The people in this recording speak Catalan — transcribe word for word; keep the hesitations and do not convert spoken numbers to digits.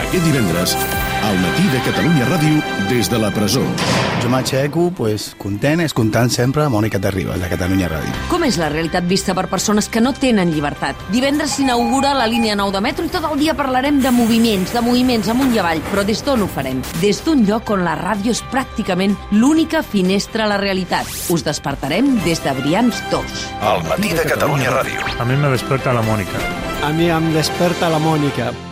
Aquest divendres, al matí de Catalunya Ràdio, des de la presó. Jo m'aixeco, pues, content, escoltant sempre Mònica Terribas, de Catalunya Ràdio. Com és la realitat vista per persones que no tenen llibertat? Divendres s'inaugura la línia nou de metro i tot el dia parlarem de moviments, de moviments amunt i avall. Però des d'on ho farem? Des d'un lloc on la ràdio és pràcticament l'única finestra a la realitat. Us despertarem des de Brians dos. Al matí de Catalunya Ràdio. A mi me desperta la Mónica. A mi em desperta la Mònica.